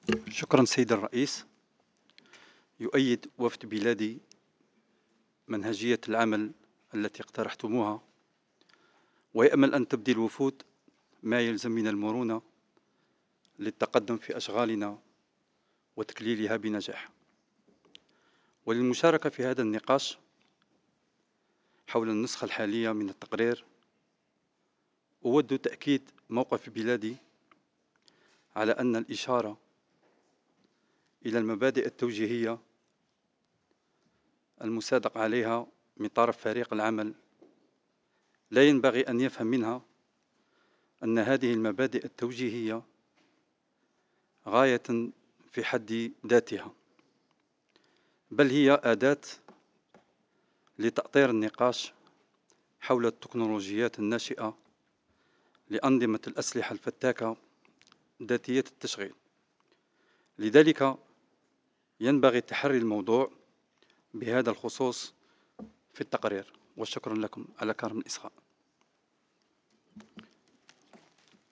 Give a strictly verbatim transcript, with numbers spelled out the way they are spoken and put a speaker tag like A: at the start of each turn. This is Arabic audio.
A: شكرا سيد الرئيس. يؤيد وفد بلادي منهجية العمل التي اقترحتموها، ويأمل أن تبدي الوفود ما يلزم من المرونة للتقدم في أشغالنا وتكليلها بنجاح. وللمشاركة في هذا النقاش حول النسخة الحالية من التقرير، أود تأكيد موقف بلادي على أن الإشارة إلى المبادئ التوجيهية المصادق عليها من طرف فريق العمل لا ينبغي أن يفهم منها أن هذه المبادئ التوجيهية غاية في حد ذاتها، بل هي أداة لتأطير النقاش حول التكنولوجيات الناشئة لأنظمة الأسلحة الفتاكة ذاتية التشغيل. لذلك ينبغي تحري الموضوع بهذا الخصوص في التقرير، وشكرا لكم على كرم الإصغاء.